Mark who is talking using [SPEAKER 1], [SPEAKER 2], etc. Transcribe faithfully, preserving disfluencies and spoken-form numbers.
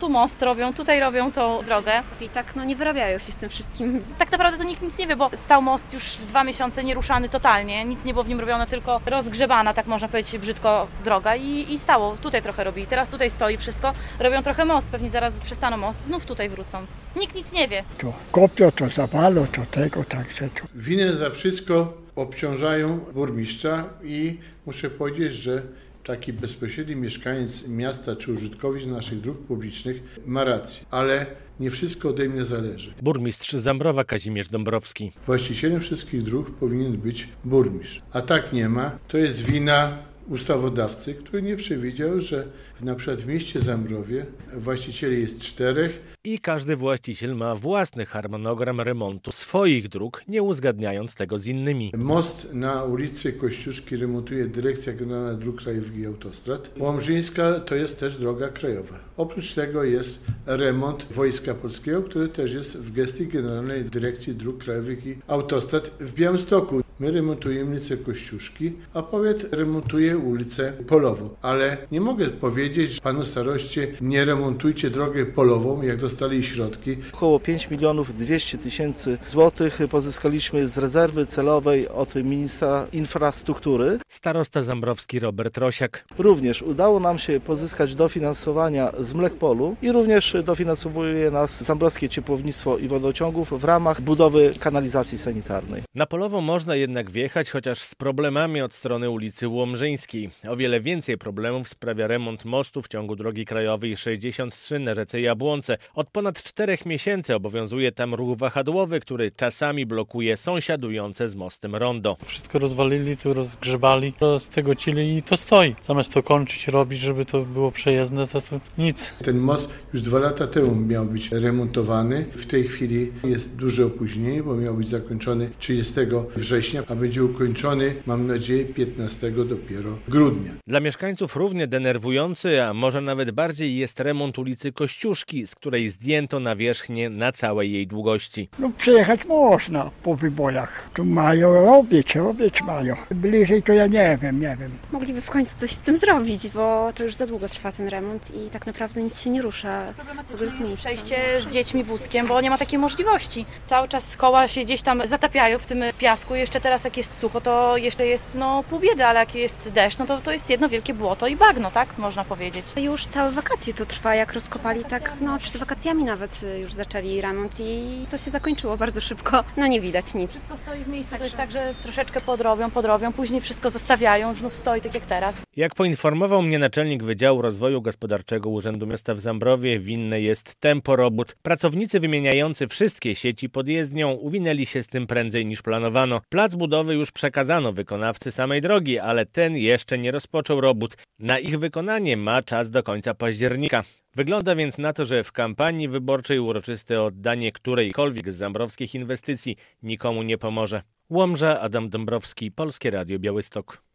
[SPEAKER 1] Tu most robią, tutaj robią tą drogę.
[SPEAKER 2] I tak no nie wyrabiają się z tym wszystkim.
[SPEAKER 1] Tak naprawdę to nikt nic nie wie, bo stał most już dwa miesiące nieruszany totalnie. Nic nie było w nim robione, tylko rozgrzebana, tak można powiedzieć brzydko, droga i, i stało. Tutaj trochę robili, teraz tutaj stoi wszystko. Robią trochę most, pewnie zaraz przestaną most, znów tutaj wrócą. Nikt nic nie wie.
[SPEAKER 3] To kopią, to zawalą, to tego, także to.
[SPEAKER 4] Winę za wszystko obciążają burmistrza i muszę powiedzieć, że taki bezpośredni mieszkaniec miasta czy użytkownik naszych dróg publicznych ma rację, ale nie wszystko ode mnie zależy.
[SPEAKER 5] Burmistrz Zambrowa Kazimierz Dąbrowski.
[SPEAKER 4] Właścicielem wszystkich dróg powinien być burmistrz, a tak nie ma. To jest wina ustawodawcy, który nie przewidział, że na przykład w mieście Zambrowie właścicieli jest czterech.
[SPEAKER 5] I każdy właściciel ma własny harmonogram remontu swoich dróg, nie uzgadniając tego z innymi.
[SPEAKER 4] Most na ulicy Kościuszki remontuje Dyrekcja Generalna Dróg Krajowych i Autostrad. Łomżyńska to jest też droga krajowa. Oprócz tego jest remont Wojska Polskiego, który też jest w gestii Generalnej Dyrekcji Dróg Krajowych i Autostrad w Białymstoku. My remontujemy ulicę Kościuszki, a powiat remontuje ulicę Polową. Ale nie mogę powiedzieć panu staroście, nie remontujcie drogę polową, jak dostali środki.
[SPEAKER 6] Około pięć milionów dwieście tysięcy złotych pozyskaliśmy z rezerwy celowej od ministra infrastruktury.
[SPEAKER 5] Starosta zambrowski Robert Rosiak.
[SPEAKER 6] Również udało nam się pozyskać dofinansowania z Mlekpolu i również dofinansowuje nas Zambrowskie Ciepłownictwo i Wodociągów w ramach budowy kanalizacji sanitarnej.
[SPEAKER 5] Na Polową można jednak wjechać, chociaż z problemami od strony ulicy Łomżyńskiej. O wiele więcej problemów sprawia remont mostu w ciągu drogi krajowej sześćdziesiąt trzy na rzece Jabłonce. Od ponad czterech miesięcy obowiązuje tam ruch wahadłowy, który czasami blokuje sąsiadujące z mostem rondo.
[SPEAKER 7] Wszystko rozwalili, tu rozgrzebali, roztegocili i to stoi. Zamiast to kończyć, robić, żeby to było przejezdne, to tu nic.
[SPEAKER 4] Ten most już dwa lata temu miał być remontowany. W tej chwili jest duże opóźnienie, bo miał być zakończony trzydziestego września, a będzie ukończony, mam nadzieję, piętnastego dopiero grudnia.
[SPEAKER 5] Dla mieszkańców równie denerwujący, a może nawet bardziej jest remont ulicy Kościuszki, z której zdjęto nawierzchnię na całej jej długości.
[SPEAKER 3] No przejechać można po wybojach. Tu mają robić, robić mają. Bliżej to ja nie wiem, nie wiem.
[SPEAKER 2] Mogliby w końcu coś z tym zrobić, bo to już za długo trwa ten remont i tak naprawdę nic się nie rusza. W ogóle z miejsca.
[SPEAKER 1] Przejście z dziećmi wózkiem, bo nie ma takiej możliwości. Cały czas koła się gdzieś tam zatapiają w tym piasku. Jeszcze teraz jak jest sucho, to jeszcze jest no pół biedy, ale jak jest deszcz, no to, to jest jedno wielkie błoto i bagno, tak można powiedzieć.
[SPEAKER 2] Już całe wakacje to trwa, jak rozkopali, tak no przed wakacjami nawet już zaczęli remont i to się zakończyło bardzo szybko. No nie widać nic.
[SPEAKER 1] Wszystko stoi w miejscu, to jest tak, że troszeczkę podrobią, podrobią, później wszystko zostawiają, znów stoi tak jak teraz.
[SPEAKER 5] Jak poinformował mnie naczelnik Wydziału Rozwoju Gospodarczego Urzędu Miasta w Zambrowie, winne jest tempo robót. Pracownicy wymieniający wszystkie sieci pod jezdnią uwinęli się z tym prędzej niż planowano. Plac budowy już przekazano wykonawcy samej drogi, ale ten jeszcze nie rozpoczął robót. Na ich wykonanie ma czas do końca października. Wygląda więc na to, że w kampanii wyborczej uroczyste oddanie którejkolwiek z zambrowskich inwestycji nikomu nie pomoże. Łomża, Adam Dąbrowski, Polskie Radio Białystok.